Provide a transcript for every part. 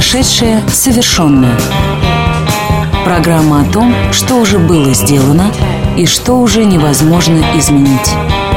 Прошедшее совершенное. Программа о том, что уже было сделано и что уже невозможно изменить.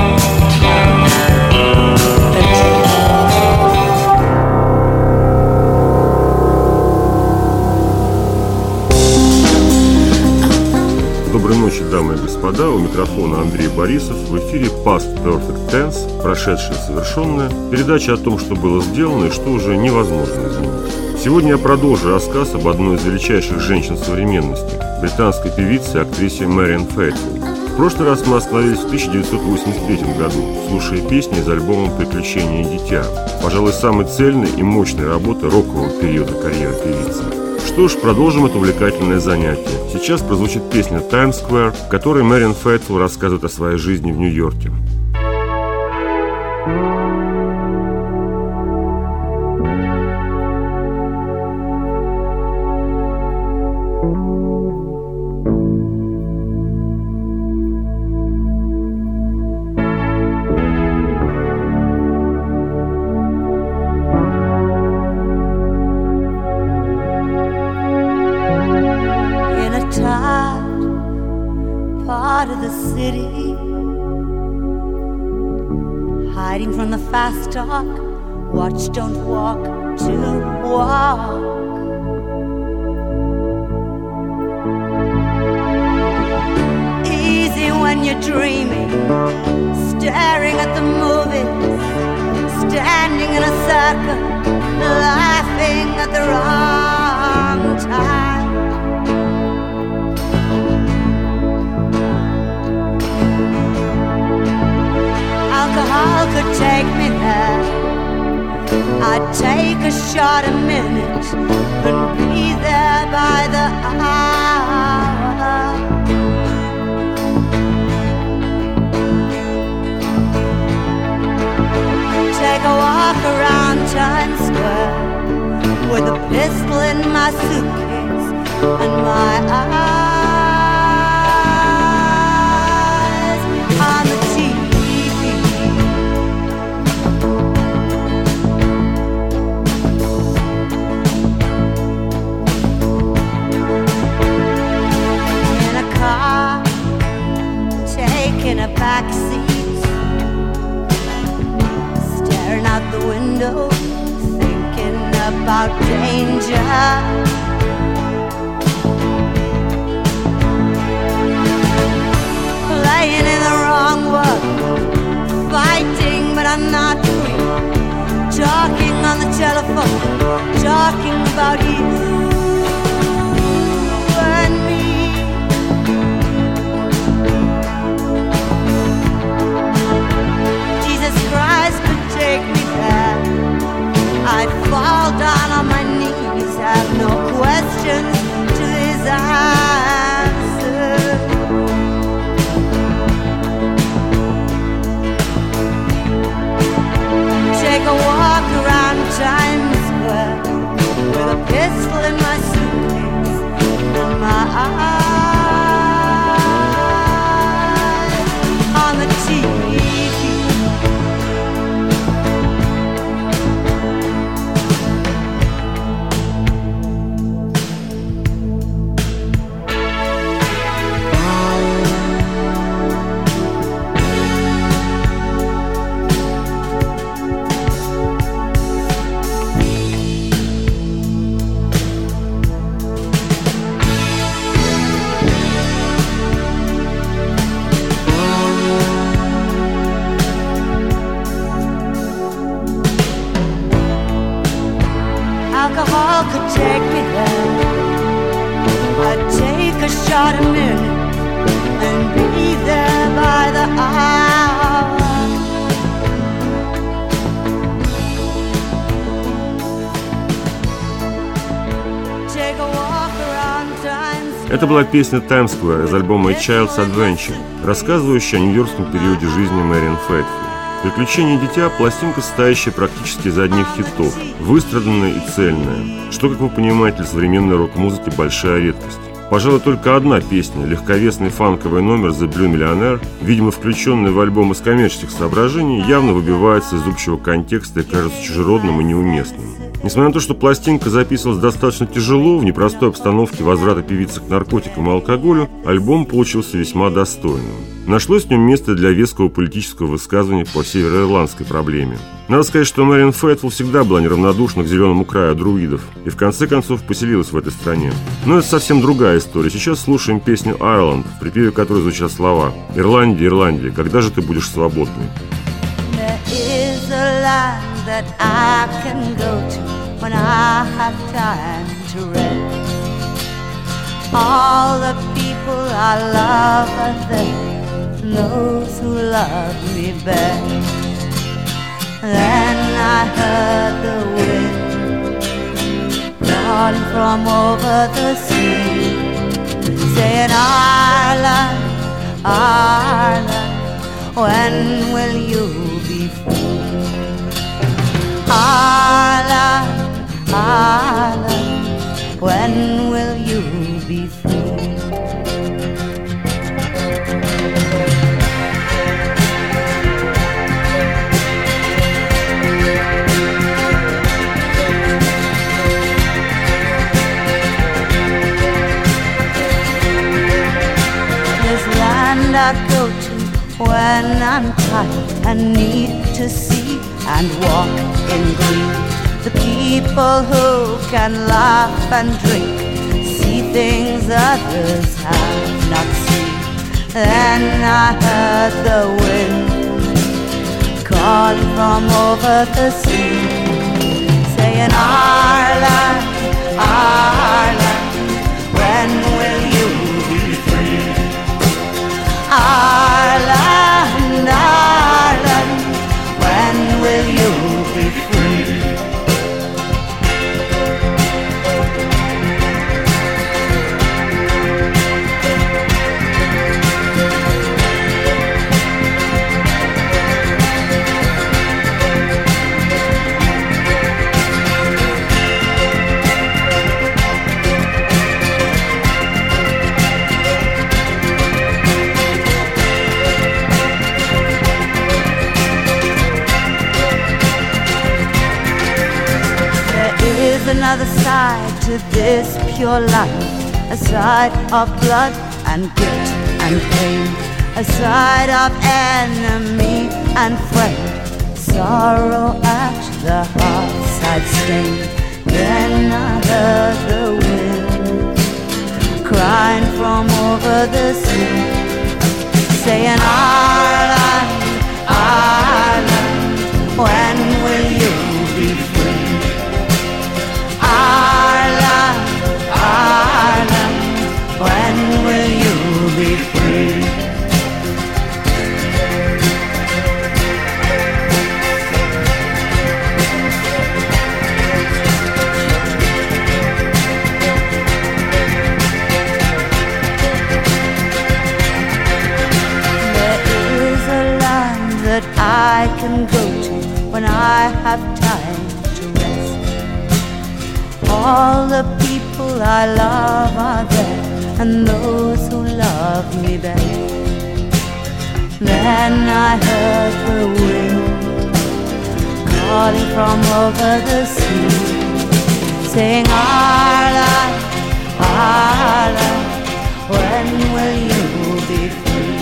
Доброй ночи, дамы и господа. У микрофона Андрей Борисов. В эфире Past Perfect Tense, прошедшее совершенное. Передача о том, что было сделано и что уже невозможно изменить. Сегодня я продолжу рассказ об одной из величайших женщин современности, британской певице и актрисе Мэриан Фейтфул. В прошлый раз мы остановились в 1983 году, слушая песни из альбома «Приключения и дитя». Пожалуй, самой цельной и мощной работы рокового периода карьеры певицы. Что ж, продолжим это увлекательное занятие. Сейчас прозвучит песня «Times Square», в которой Мэриан Фейтфул рассказывает о своей жизни в Нью-Йорке. Part of the city, hiding from the fast talk, watch, don't walk, to walk. Easy when you're dreaming, staring at the movies, standing in a circle, laughing at the wrong time. Alcohol could take me there. I'd take a shot a minute and be there by the hour. Take a walk around Times Square with a pistol in my suitcase and my eyes on the TV. In a backseat, staring out the window, thinking about danger. Playing in the wrong world, fighting but I'm not free. Talking on the telephone, talking about you and me. Take me there, I'd fall down on my knees, have no questions to his answers. Take a walk around Times Square with a pistol in my suitcase and my eyes on the TV. Alcohol could take me there. I'd take a shot a minute and be there by the hour. Take a walk around Times Square. Это была песня «Times Square» из альбома «A Child's Adventure», рассказывающая о нью-йоркском периоде жизни Мэриан Фейтфул. «Приключения дитя» – пластинка, состоящая практически из одних хитов, выстраданная и цельная, что, как вы понимаете, для современной рок-музыки большая редкость. Пожалуй, только одна песня, легковесный фанковый номер «The Blue Millionaire», видимо, включенный в альбом из коммерческих соображений, явно выбивается из общего контекста и кажется чужеродным и неуместным. Несмотря на то, что пластинка записывалась достаточно тяжело, в непростой обстановке возврата певицы к наркотикам и алкоголю, альбом получился весьма достойным. Нашлось в нем место для веского политического высказывания по североирландской проблеме. Надо сказать, что Мэриан Фэйтфул всегда была неравнодушна к зеленому краю друидов и в конце концов поселилась в этой стране. Но это совсем другая история. Сейчас слушаем песню «Ireland», в припеве которой звучат слова «Ирландия, Ирландия, когда же ты будешь свободной?» That I can go to when I have time to rest. All the people I love are there, and those who love me best. Then I heard the wind blowing from over the sea, saying, Ireland, Ireland, when will you be free? Ireland, Ireland, when will you be free? This land I go to when I'm tired and need to see and walk in green. The people who can laugh and drink, see things others have not seen. Then I heard the wind calling from over the sea, saying, Ireland, Ireland, when will you be free? Ireland, Ireland, when will you be free? Another side to this pure life, a side of blood and guilt and pain, a side of enemy and friend, sorrow at the heartside stain. Then I heard the wind crying from over the sea, saying, Ireland, Ireland, when will you be free? Ireland, Ireland, when will you be free? There is a land that I can go to when I have time to rest. All the people I love are there, and those who love me best. Then I heard the wind calling from over the sea, saying, Ireland, Ireland, when will you be free?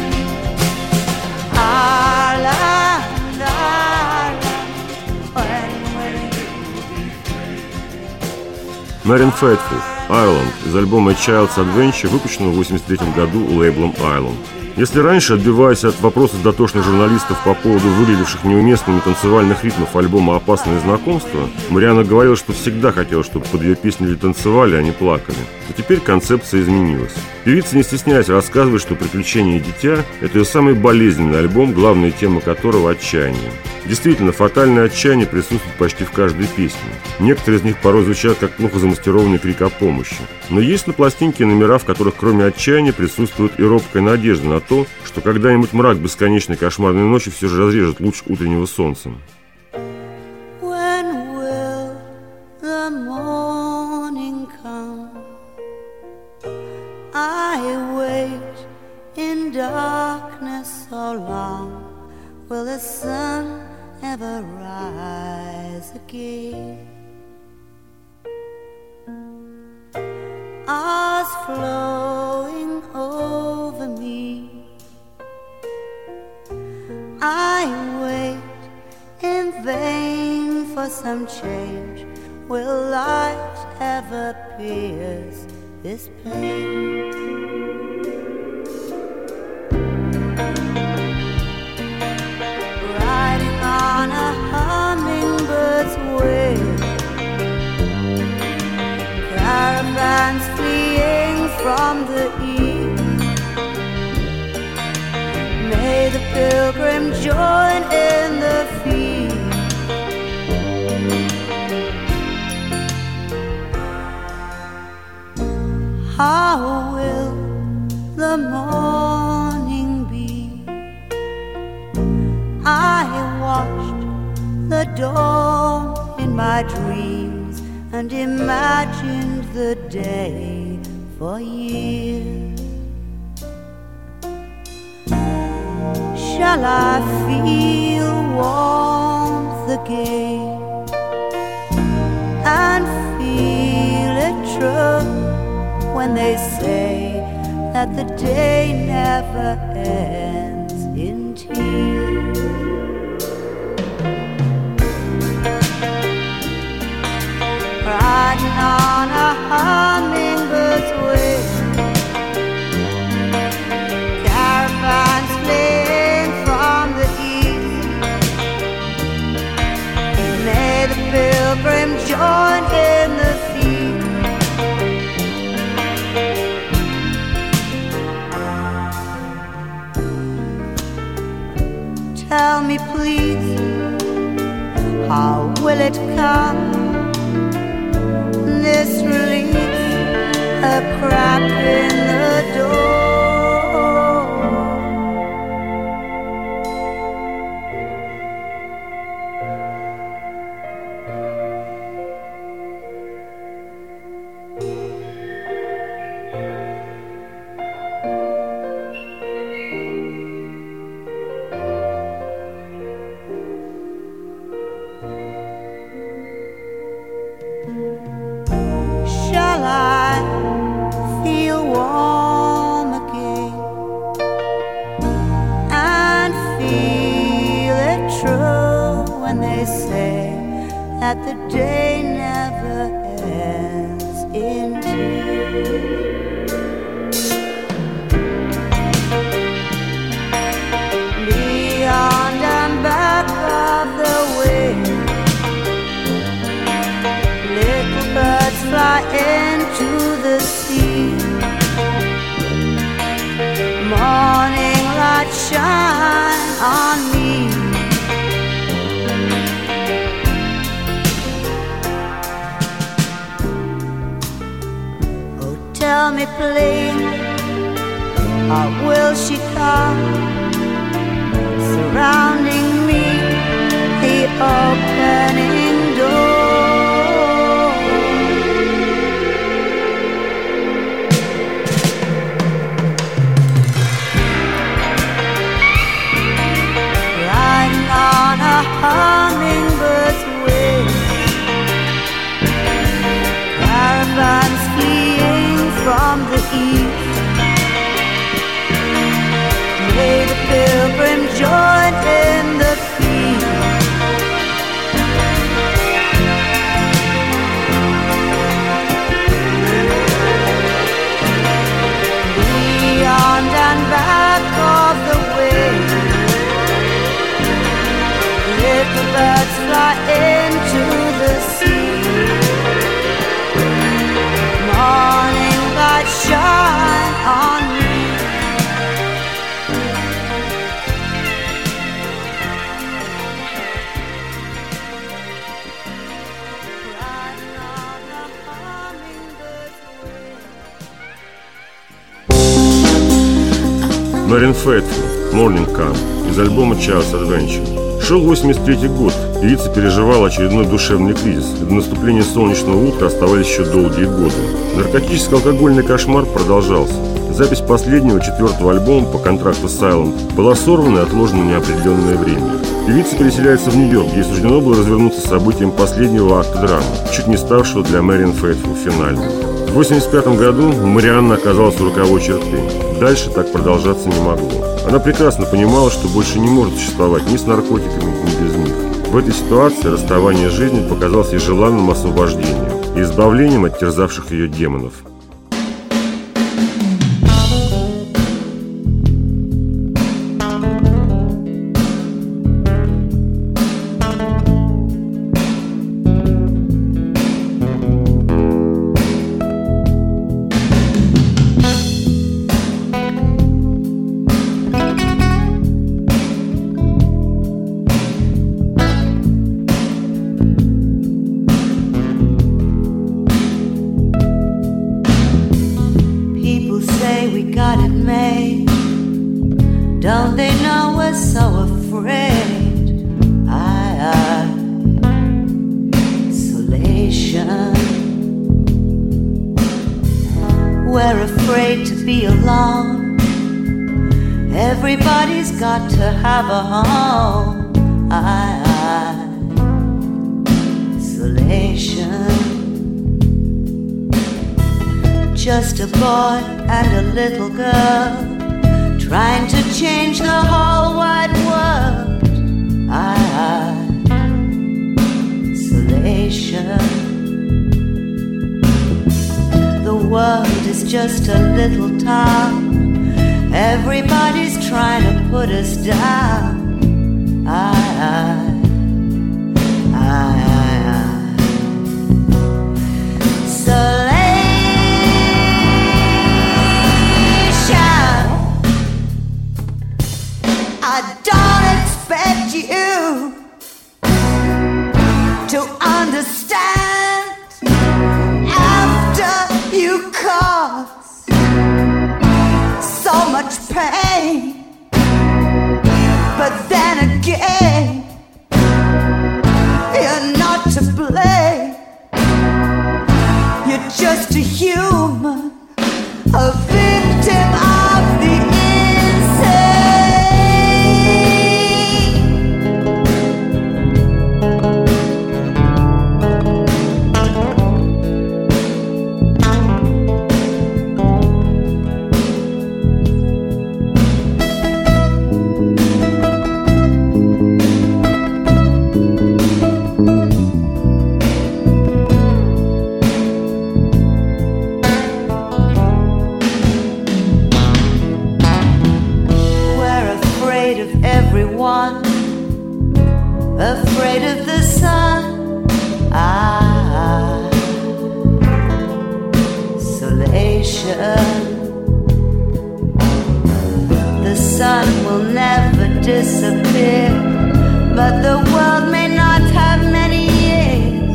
Ireland, Ireland, when will you be free? Мэриан Фэйтфул, «Ireland» из альбома Child's Adventure, выпущенного в 1983 году лейблом Island. Если раньше, отбиваясь от вопросов дотошных журналистов по поводу выглядевших неуместными танцевальных ритмов альбома «Опасное знакомство», Марианна говорила, что всегда хотела, чтобы под ее песни люди танцевали, а не плакали. Но теперь концепция изменилась. Певица, не стесняясь, рассказывает, что «Приключения и дитя» — это ее самый болезненный альбом, главная тема которого — отчаяние. Действительно, фатальное отчаяние присутствует почти в каждой песне. Некоторые из них порой звучат как плохо замаскированный крик о помощи. Но есть на пластинке номера, в которых кроме отчаяния присутствует и робкая надежда на то, что когда-нибудь мрак бесконечной кошмарной ночи все же разрежет луч утреннего солнца. When will the morning come? wait in darkness so long? Will the sun ever rise again? Hours flowing over me, I wait in vain for some change. Will light ever pierce this pain? Riding on a hummingbird's wing, caravans fleeing from the east. May the pilgrim join in the feast. How will the morning be? I watched the dawn in my dreams and imagined the day for years. Shall I feel warmth again and feel it true when they say that the day never ends in tears? Riding on a hummingbird's wing, caravans fleeing from the east. May the pilgrim join in the feast. Tell me please, how will it come? This relief, a crack in the door. Shall I feel warm again and feel it true when they say that the day never ends in tears? Beyond and back of the way, little birds fly into the sea. Morning light shine on me. Oh, tell me please, how will she come? Surrounding me, the opening door. On a hummingbird's wing, caravans fleeing from the east. May the pilgrim join in the feast. Beyond and back of the way, little birds fly into the sea. Morning light shine on me. Riding on a hummingbird's wing. Марин Фейтфул, Morning Come, из альбома Charles Adventure. Шел 83-й год, певица переживала очередной душевный кризис, и до наступления солнечного утра оставались еще долгие годы. Наркотическо-алкогольный кошмар продолжался. Запись последнего, 4-го альбома по контракту Silent была сорвана и отложена на неопределенное время. Певица переселяется в Нью-Йорк, где суждено было развернуться событием последнего акта драмы, чуть не ставшего для Marianne Faithfull финальным. В 1985 году Марианна оказалась у роковой черты. Дальше так продолжаться не могло. Она прекрасно понимала, что больше не может существовать ни с наркотиками, ни без них. В этой ситуации расставание с жизнью показалось ей желанным освобождением и избавлением от терзавших ее демонов. Don't they know we're so afraid? Isolation. We're afraid to be alone. Everybody's got to have a home. Isolation. Just a boy and a little girl trying to change the whole wide world. Isolation. The world is just a little town. Everybody's trying to put us down. I don't expect you to understand after you cause so much pain. But then again, you're not to blame. You're just a human, a victim of the insane. Afraid of the sun. Isolation. The sun will never disappear, but the world may not have many years.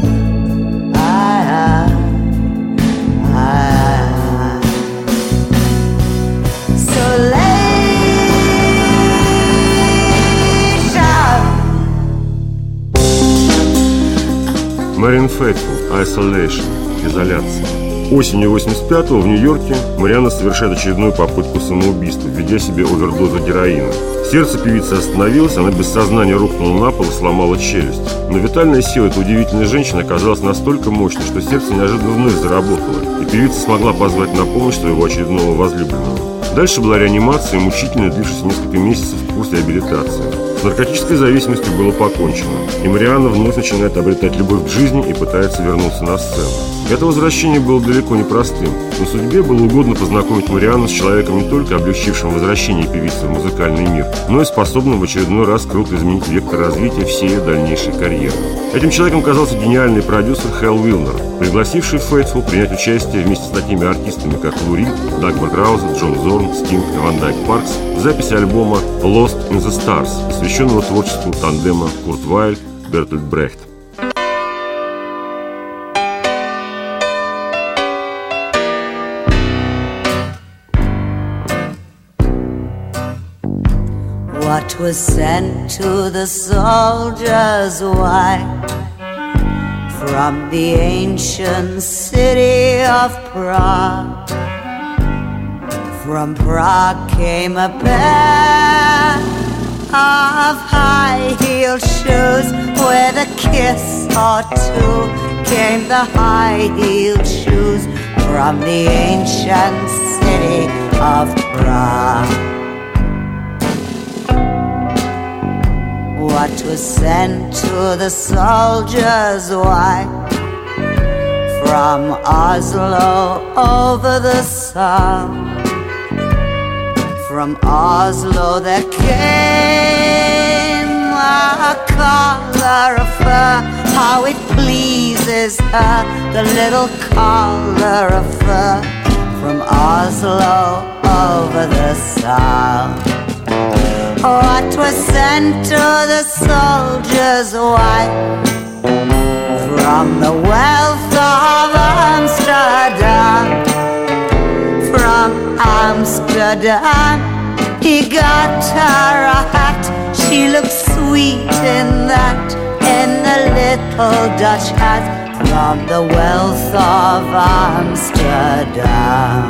Marianne Faithfull, Isolation, изоляция. Осенью 85-го в Нью-Йорке Марианна совершает очередную попытку самоубийства, введя себе овердозу героина. Сердце певицы остановилось, она без сознания рухнула на пол и сломала челюсть. Но витальная сила этой удивительной женщины оказалась настолько мощной, что сердце неожиданно вновь заработало, и певица смогла позвать на помощь своего очередного возлюбленного. Дальше была реанимация и мучительная, длившаяся несколько месяцев курс реабилитации. С наркотической зависимостью было покончено, и Марианна вновь начинает обретать любовь к жизни и пытается вернуться на сцену. Это возвращение было далеко не простым, но судьбе было угодно познакомить Марианну с человеком, не только облегчившим возвращение певицы в музыкальный мир, но и способным в очередной раз круто изменить вектор развития всей ее дальнейшей карьеры. Этим человеком оказался гениальный продюсер Хэл Уилнер, пригласивший Фейтфул принять участие вместе с такими артистами, как Лу Рид, Дагмар Крауза, Джон Зорн, Стинг и Ван Дайк Паркс в записи альбома «Lost in the Stars», посвященного творчеству тандема Курт Вайль – Бертольд Брехт. What was sent to the soldiers white from the ancient city of Prague From Prague came a pair of high-heeled shoes. With a kiss or two came the high-heeled shoes from the ancient city of Prague. What was sent to the soldiers' wife from Oslo over the Sound? From Oslo there came a collar of fur. How it pleases her, the little collar of fur. From Oslo over the Sound. What was sent to the soldier's wife from the wealth of Amsterdam? From Amsterdam, he got her a hat. She looked sweet in that, in the little Dutch hat. From the wealth of Amsterdam.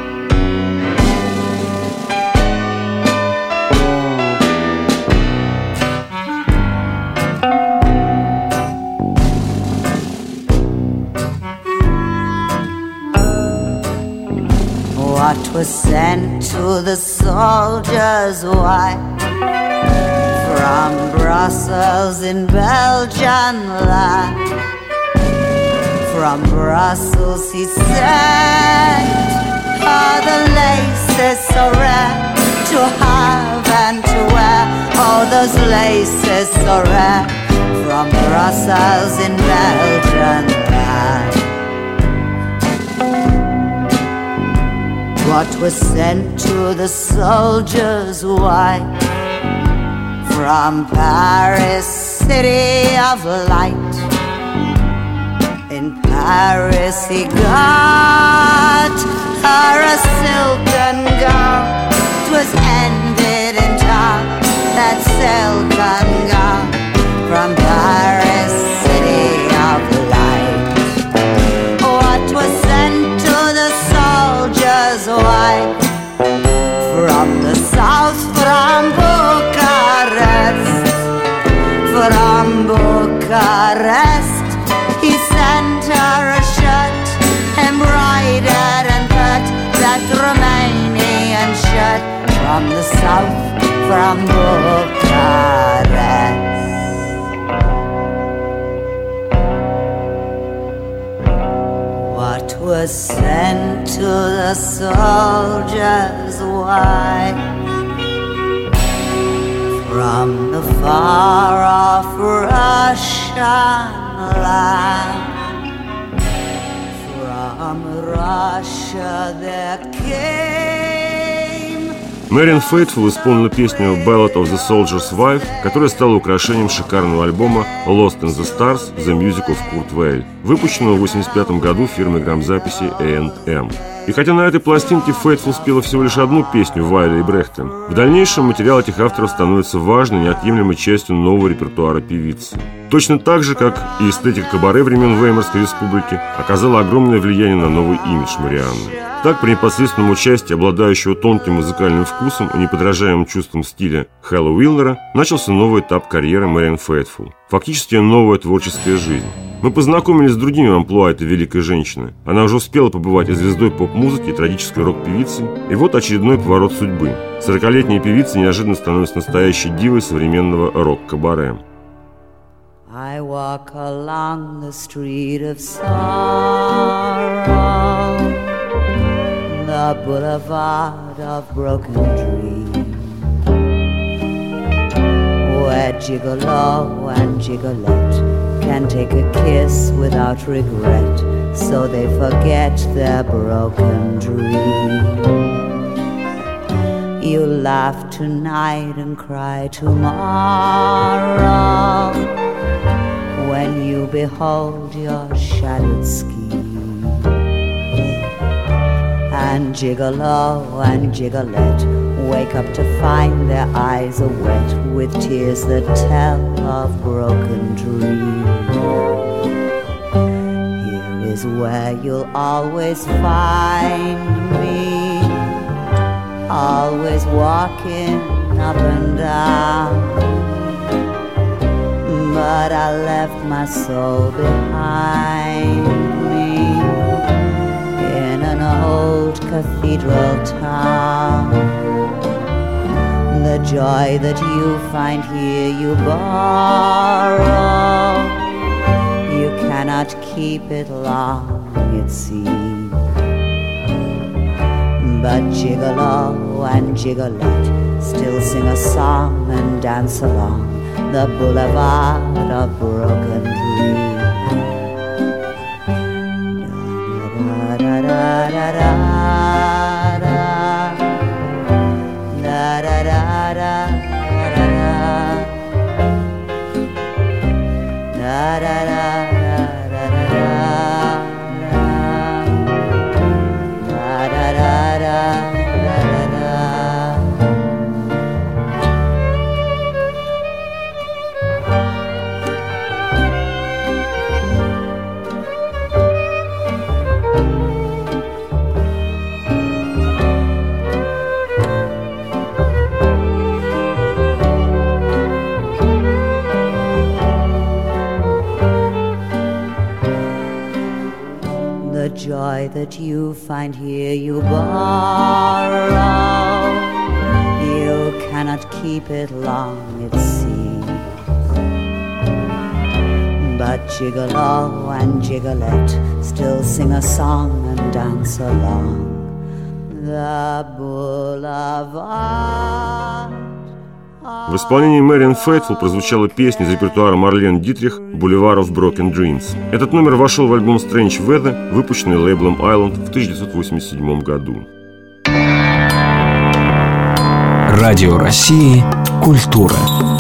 What was sent to the soldier's wife from Brussels in Belgian land? From Brussels he sent all the laces so rare to have and to wear. Oh, those laces so rare from Brussels in Belgian land. What was sent to the soldier's wife from Paris, city of light? In Paris he got her a silken gown. 'Twas ended in town, that silken gown. From Paris, city of light. What was sent to the soldier's wife from the south, from Bucharest? From Bucharest he sent her a shirt embroidered and cut, that Romanian shirt. From the south, from Bucharest. What was sent to the soldier's wife from the far-off Russian land? From Russia there came. Marianne Faithfull исполнила песню «Ballad of the Soldier's Wife», которая стала украшением шикарного альбома «Lost in the Stars – The Music of Kurt Weill», выпущенного в 1985 году фирмой грамзаписи A&M. И хотя на этой пластинке Фейтфул спела всего лишь одну песню Вайля и Брехта, в дальнейшем материал этих авторов становится важной, неотъемлемой частью нового репертуара певицы. Точно так же, как и эстетика кабаре времен Веймарской республики оказала огромное влияние на новый имидж Марианны. Так, при непосредственном участии обладающего тонким музыкальным вкусом и неподражаемым чувством стиля Хэлла Уилнера начался новый этап карьеры Марианны Фейтфул. Фактически новая творческая жизнь. Мы познакомились с другими амплуа этой великой женщины. Она уже успела побывать и звездой поп-музыки, и трагической рок-певицей. И вот очередной поворот судьбы. 40-летняя певица неожиданно становится настоящей дивой современного рок-кабаре. I walk along the street of sorrow, the boulevard of broken dreams, where gigolo and gigolette can take a kiss without regret, so they forget their broken dreams. You laugh tonight and cry tomorrow when you behold your shattered scheme. And gigolo and gigolette wake up to find their eyes are wet with tears that tell of broken dreams. Here is where you'll always find me, was walking up and down, but I left my soul behind me in an old cathedral town. The joy that you find here you borrow, you cannot keep it long, it seems. But gigolo and gigolette still sing a song and dance along the boulevard of broken dreams. Da da da da da da da da da da da da. The joy that you find here you borrow, you cannot keep it long, it seems. But gigolo and gigolette still sing a song and dance along the boulevard. В исполнении Мэриан Фейтфул прозвучала песня из репертуара Марлен Дитрих «Boulevard of Broken Dreams». Этот номер вошел в альбом Strange Weather, выпущенный лейблом Island в 1987 году. Радио России «Культура».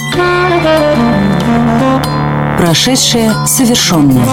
Прошедшее совершенное.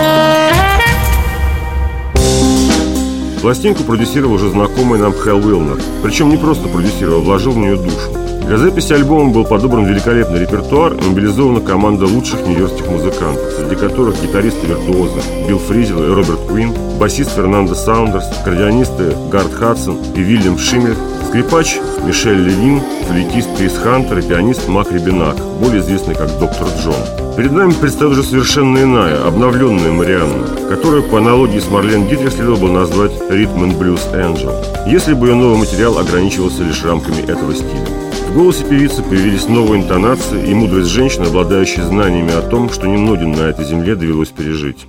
Пластинку продюсировал уже знакомый нам Хэл Уилнер. Причем не просто продюсировал, вложил в нее душу. Для записи альбома был подобран великолепный репертуар и мобилизована команда лучших нью-йоркских музыкантов, среди которых гитаристы-виртуозы Билл Фризел и Роберт Куин, басист Фернандо Саундерс, аккордеонисты Гард Хадсон и Вильям Шиммель, скрипач Мишель Левин, флейтист Крис Хантер и пианист Мак Рибинак, более известный как Доктор Джон. Перед нами предстает уже совершенно иная, обновленная Марианна, которую по аналогии с Марлен Дитрих следовало бы назвать Rhythm and Blues Angel, если бы ее новый материал ограничивался лишь рамками этого стиля. В голосе певицы появились новые интонации и мудрость женщины, обладающей знаниями о том, что немногим на этой земле довелось пережить.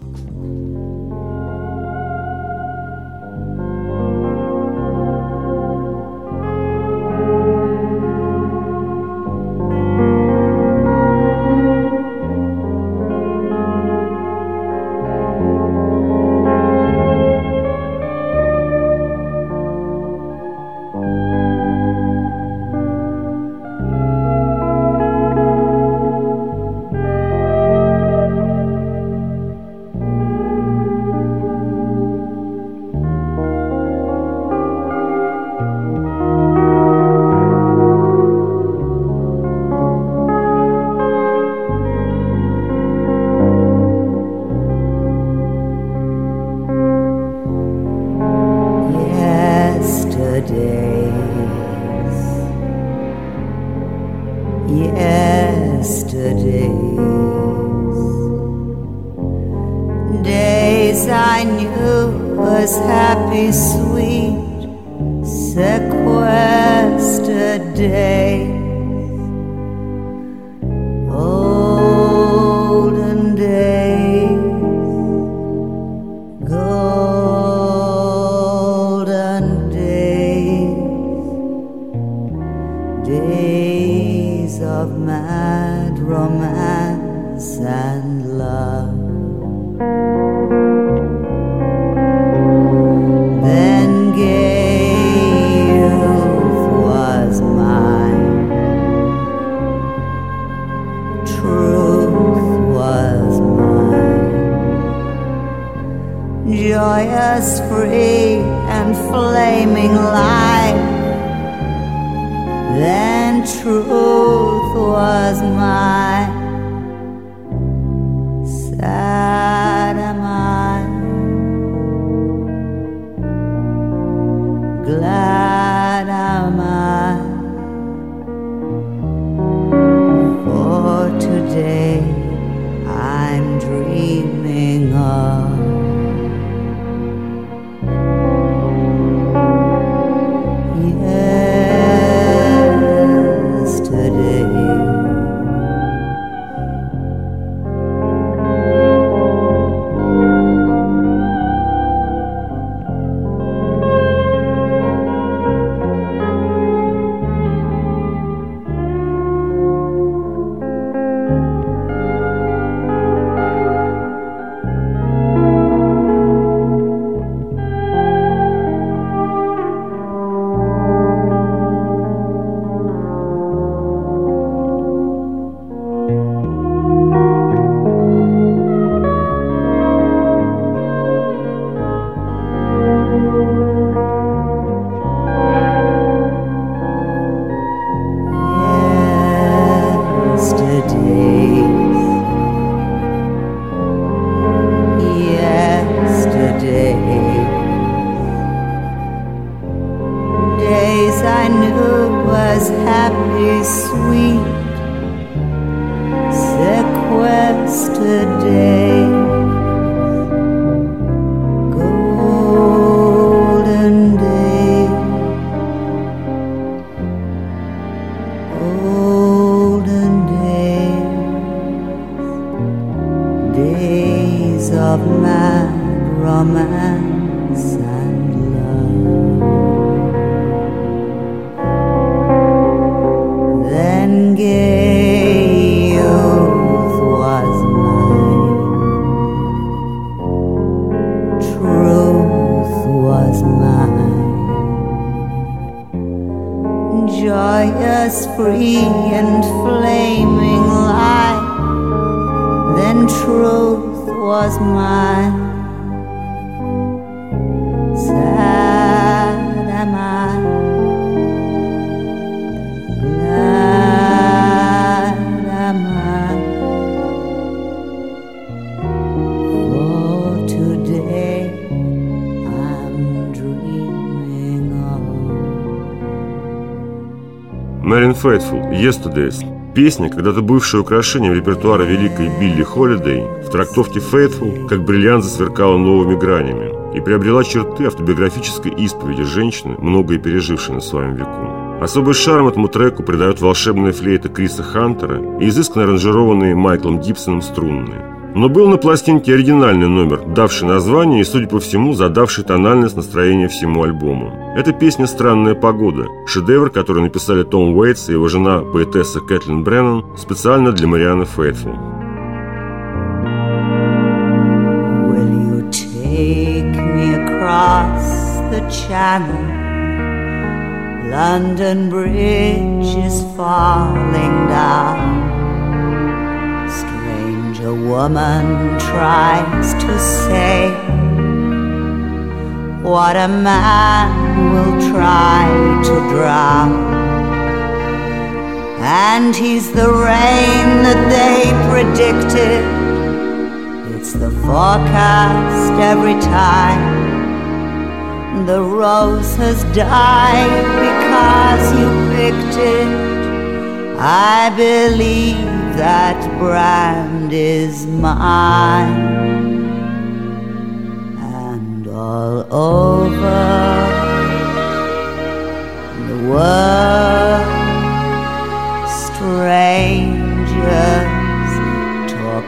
Days I knew was happy, sweet, sequestered days. Olden days, golden days, days of mad romance and love. Then gay youth was mine, truth was mine, joyous, free, and flaming life. Then truth was mine, sad am I, glad am I. was happy, sweet, sequestered days, golden days, golden days, days of mad romance and love. Then gay youth was mine, truth was mine, joyous, free and flaming light. Then truth was mine. Sad am I, glad am I, for today I'm dreaming of. Marianne Faithfull, Yesterdays. Песня, когда-то бывшая украшением репертуара великой Билли Холидей, в трактовке Faithfull как бриллиант засверкала новыми гранями и приобрела черты автобиографической исповеди женщины, многое пережившей на своем веку. Особый шарм этому треку придает волшебная флейта Криса Хантера и изысканно аранжированные Майклом Гибсоном струнные. Но был на пластинке оригинальный номер, давший название и, судя по всему, задавший тональность настроения всему альбому. Это песня «Странная погода», шедевр, который написали Том Уэйтс и его жена, поэтесса Кэтлин Бреннан, специально для Марианны Фейтфул. Will you take me across the channel? London Bridge is falling down. A woman tries to say what a man will try to drown, and he's the rain that they predicted. It's the forecast every time. The rose has died because you picked it. I believe that brand is mine, and all over the world strangers talk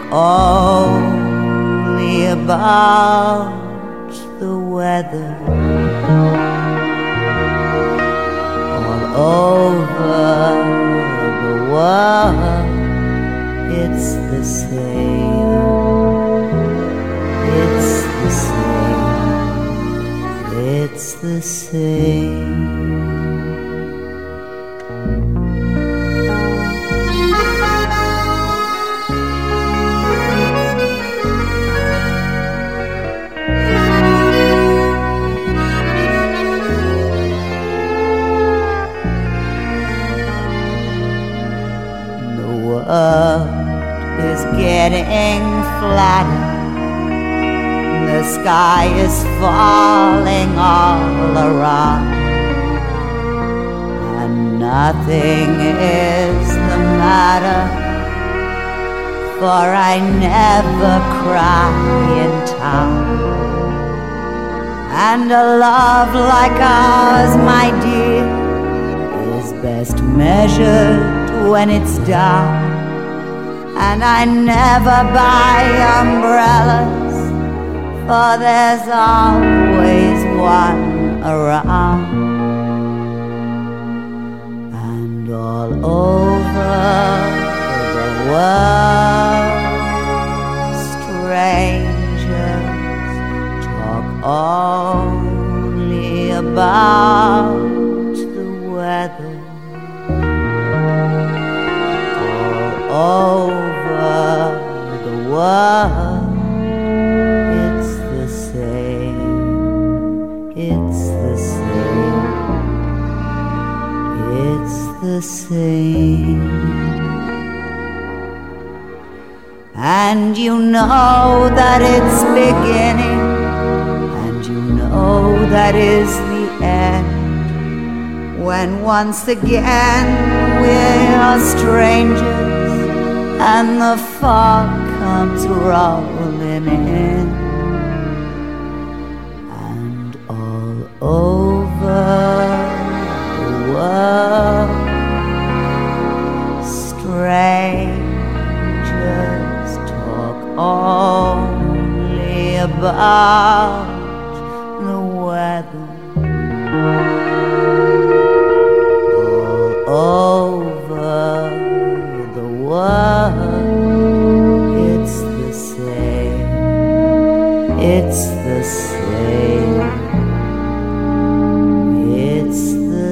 only about the weather. All over the world it's the same, it's the same, it's the same. The world is getting flatter. The sky is falling all around, and nothing is the matter, for I never cry in town. And a love like ours, my dear, is best measured when it's down. And I never buy umbrellas, for there's always one around. And all over the world strangers talk only about the weather. All over the world it's the same, it's the same, it's the same. And you know that it's beginning, and you know that is the end. when once again we're strangers and the fog comes rolling in, and all over the world strangers talk only about the weather. All over the world, it's the same. It's the same. It's the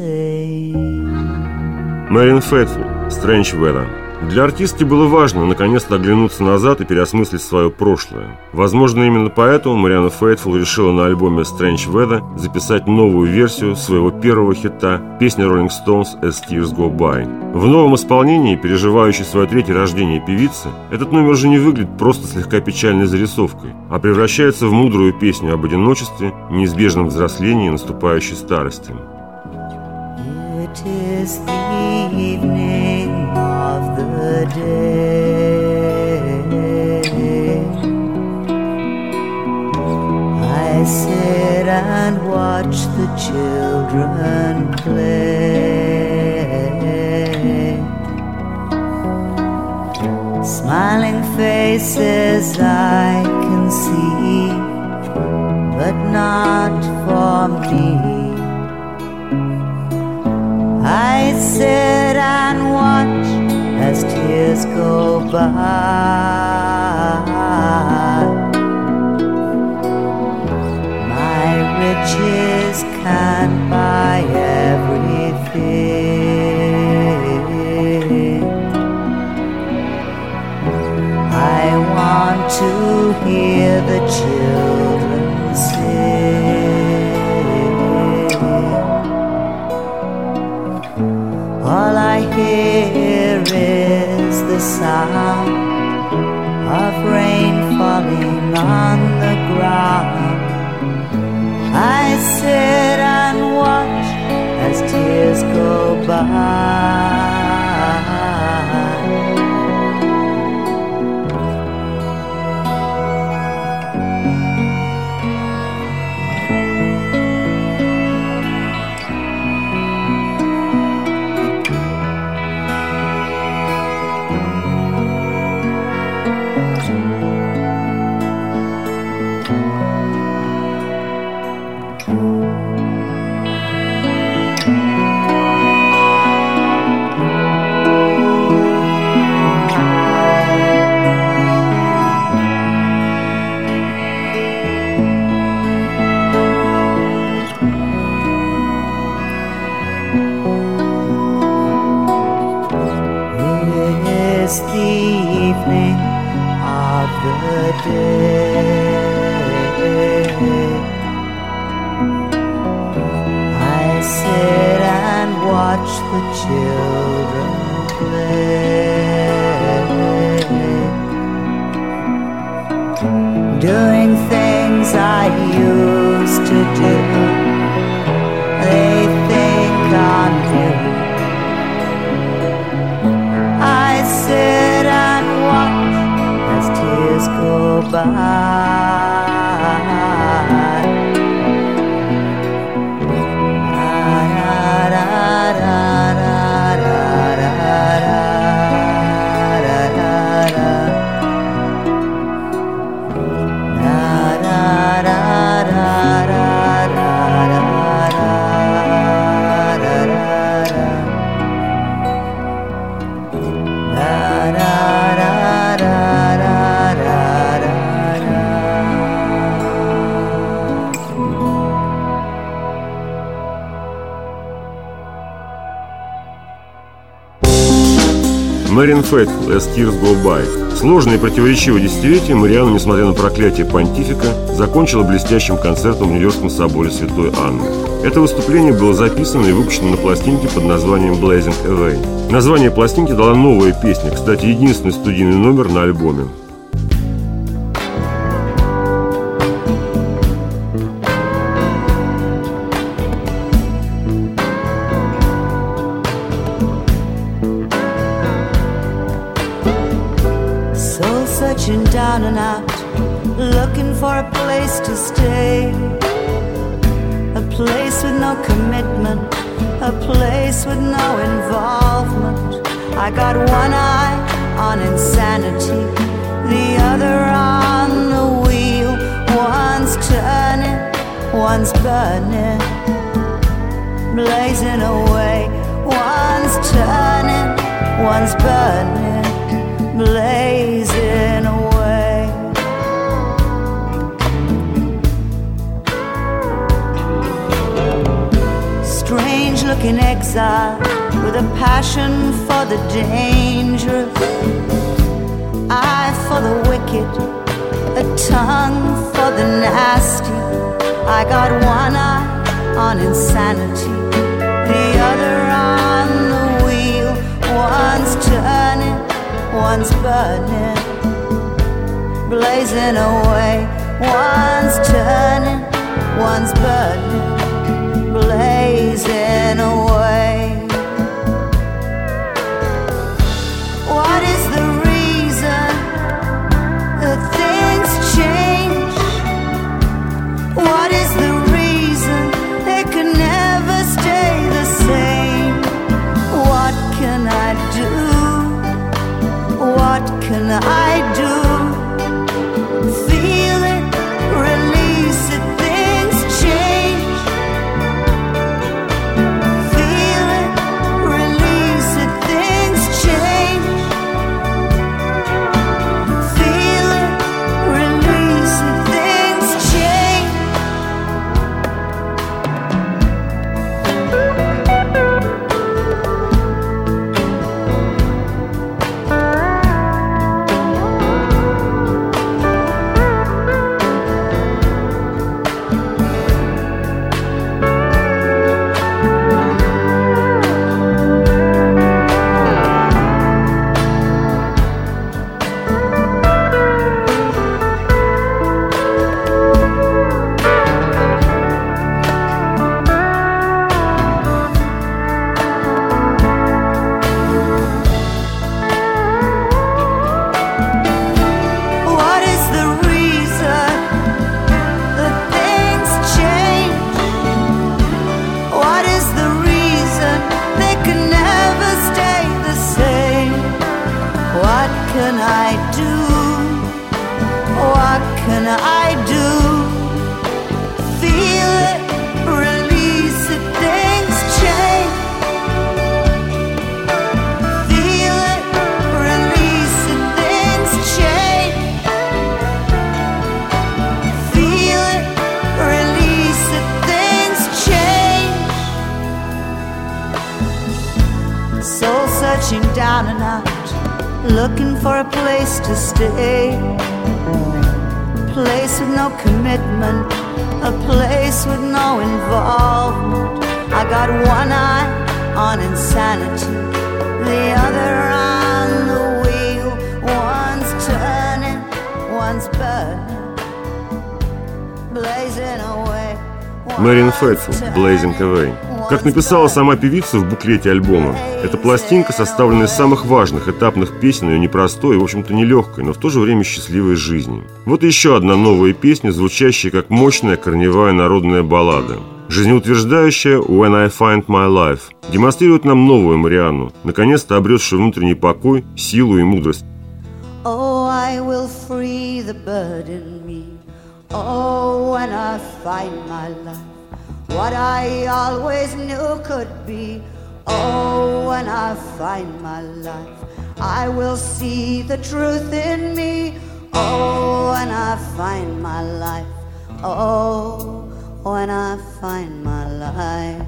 same. Marianne Faithfull, Strange Weather. Для артистки было важно наконец-то оглянуться назад и переосмыслить свое прошлое. Возможно, именно поэтому Марианна Фейтфулл решила на альбоме Strange Weather записать новую версию своего первого хита, песни Rolling Stones As Tears Go By. В новом исполнении, переживающей свое третье рождение певицы, этот номер уже не выглядит просто слегка печальной зарисовкой, а превращается в мудрую песню об одиночестве, неизбежном взрослении и наступающей старости. It is the evening of the day. I sit and watch the children play. Smiling faces I can see, but not for me. I sit and watch as tears go by. My riches can't buy everything. I want to hear the children sing. All I hear is the sound of rain falling on the ground. I sit and watch as tears go by. It's the evening of the day. I sit and watch the children play, doing things I used to do. They think I'm new. I sit and watch as tears go by. Marianne Faithfull, As Tears Go By. Сложное и противоречивое десятилетие Марианна, несмотря на проклятие понтифика, закончила блестящим концертом в Нью-Йоркском соборе Святой Анны. Это выступление было записано и выпущено на пластинке под названием Blazing Away. Название пластинки дала новая песня, кстати, единственный студийный номер на альбоме. searching down and out, looking for a place to stay. A place with no commitment, a place with no involvement. I got one eye on insanity, the other on the wheel. One's turning, one's burning, blazing away. One's turning, one's burning, blazing away. Strange looking exile with a passion for the dangerous, eye for the wicked, a tongue for the nasty. I got one eye on insanity, the other on the wheel. One's turning, one's burning, blazing away. One's turning, one's burning, blazing away. What is the reason that things change? What is the reason they can never stay the same? What can I do? What can I do? Feel it, release it, things change. Feel it, release it, things change. Feel it, release it, things change. What is the reason that things change? What is the reason they can never stay the same? What can I do? What can I do? Feel it, release it, things change. Feel it, release it, things change. Feel it, release it, things change. Soul searching down and out, looking for a place to stay. A place with no commitment, a place with no involvement. I got one eye on insanity, the other on the wheel. One's turning, one's burning, blazing away. Мэрин Фейтфул, «Blazing Away». Как написала сама певица в буклете альбома, эта пластинка составлена из самых важных этапных песен ее непростой и, в общем-то, нелегкой, но в то же время счастливой жизни. Вот еще одна новая песня, звучащая как мощная корневая народная баллада. Жизнеутверждающая «When I Find My Life» демонстрирует нам новую Марианну, наконец-то обретшую внутренний покой, силу и мудрость. Oh, I will free the bird in me. Oh, when I find my life, what I always knew could be. Oh, when I find my life, I will see the truth in me. Oh, when I find my life. Oh, when I find my life.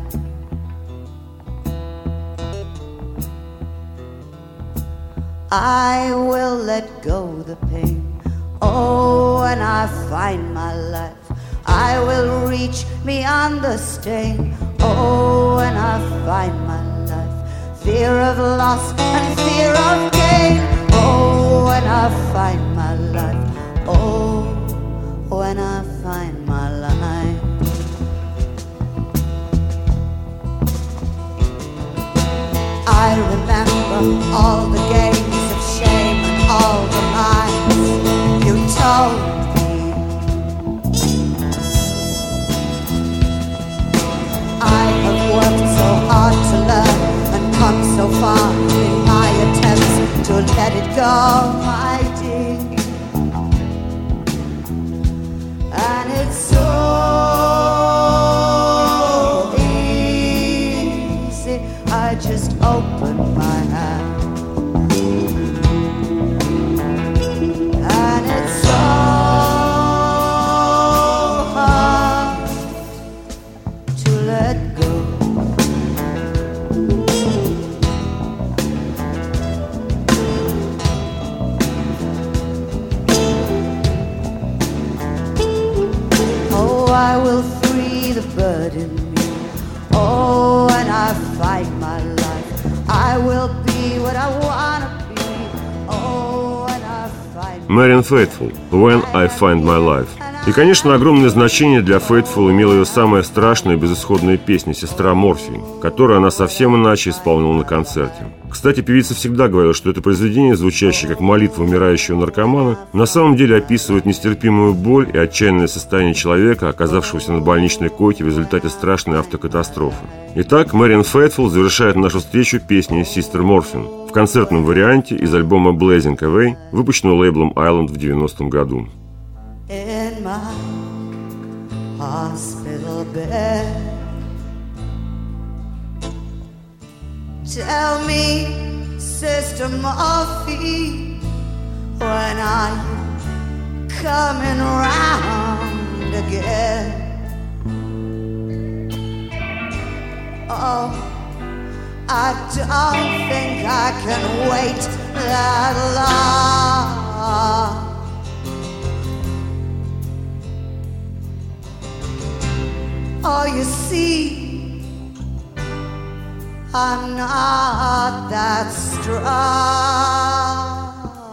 I will let go the pain. Oh, when I find my life, I will reach beyond the stain. Oh, when I find my life, fear of loss and fear of gain. Oh, when I find my life. Oh, when I find my life. I remember all the games of shame and all the lies. I just open my hand. And it's so hard to let go. Oh, I will free the bird in me. Oh, when I fight my life, I will be what I wanna be. Oh, when I find Marianne Faithfull, When I Find My Life. И, конечно, огромное значение для Faithfull имела ее самая страшная и безысходная песня «Сестра Морфий», которую она совсем иначе исполнила на концерте. Кстати, певица всегда говорила, что это произведение, звучащее как молитва умирающего наркомана, на самом деле описывает нестерпимую боль и отчаянное состояние человека, оказавшегося на больничной койке в результате страшной автокатастрофы. Итак, Marianne Faithfull завершает нашу встречу песней «Sister Morphine» в концертном варианте из альбома «Blazing Away», выпущенного лейблом Island в 90-м году. in my hospital bed. Tell me, Sister Morphine, when are you coming round again? Oh, I don't think I can wait that long. Oh, you see, I'm not that strong.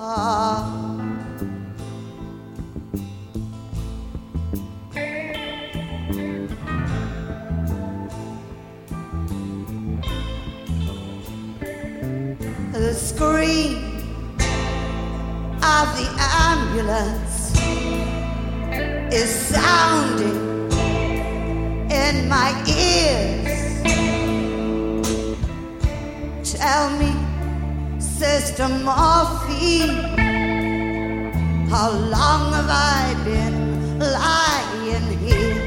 The scream of the ambulance is sounding in my ears. Tell me, Sister Morphine, how long have I been lying here?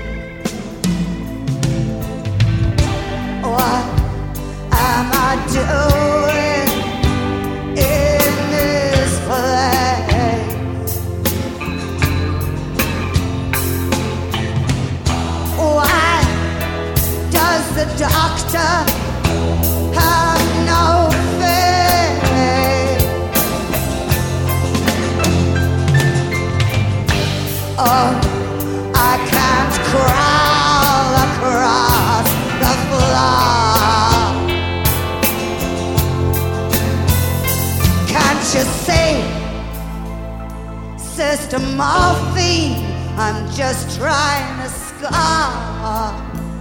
What am I doing in this place? Why does the doctor have no faith? Oh, I can't crawl across the floor. Can't you see, Sister Morphine, I'm just trying to score.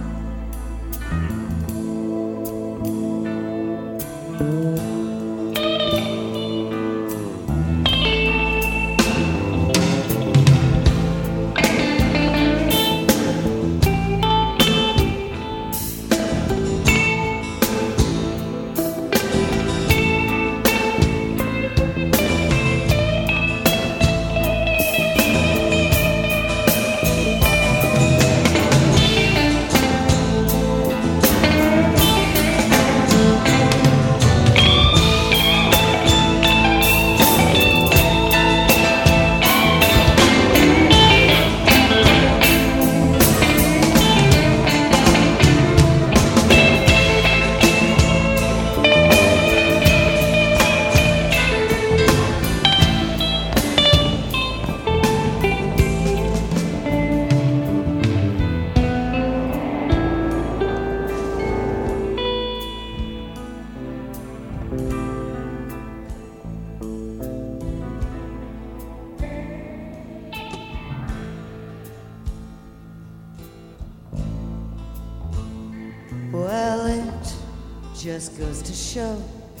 Well, it just goes to show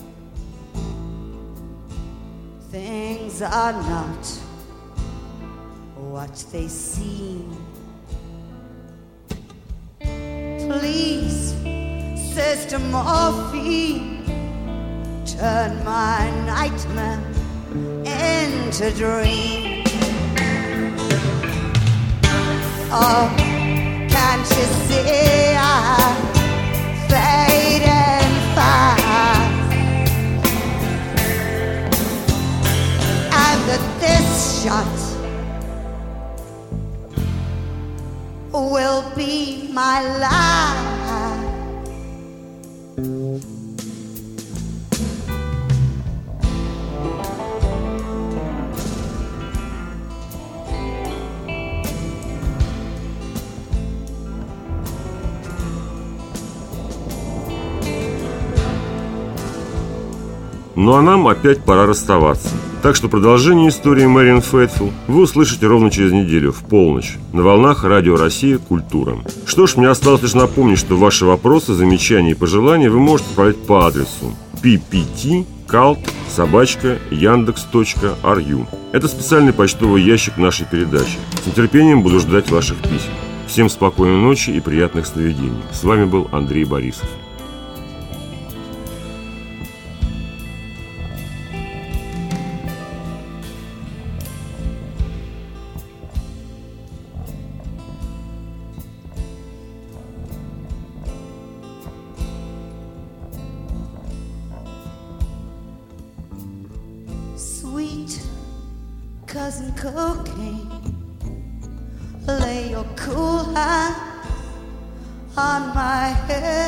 things are not what they seem. Please, Sister Morphine, turn my nightmare into dream. Oh, can't you see I'm fading fast? my life. Ну а нам опять пора расставаться. Так что продолжение истории Мэриан Фэтфилл вы услышите ровно через неделю, в полночь, на волнах Радио Россия «Культура». Что ж, мне осталось лишь напомнить, что ваши вопросы, замечания и пожелания вы можете отправлять по адресу ppt@yandex.ru. Это специальный почтовый ящик нашей передачи. С нетерпением буду ждать ваших писем. Всем спокойной ночи и приятных сновидений. С вами был Андрей Борисов. Sweet cousin cocaine, lay your cool hand on my head.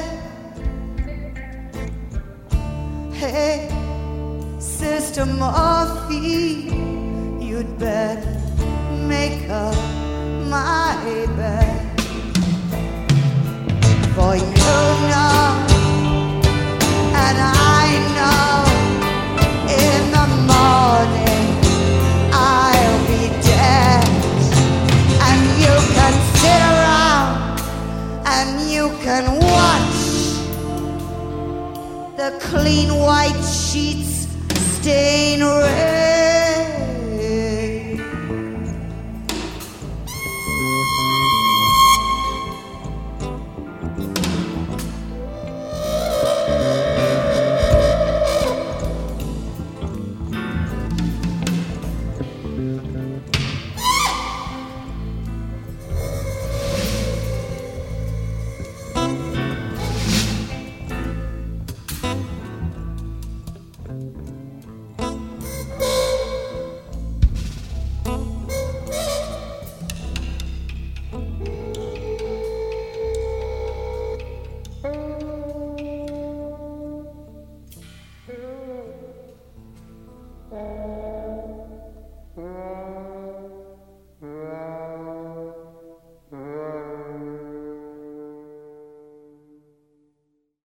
Hey, Sister Morphine, you'd better make up my bed. For you know, and I know, in the morning I'll be dead, and you can sit around and you can watch the clean white sheets stain red.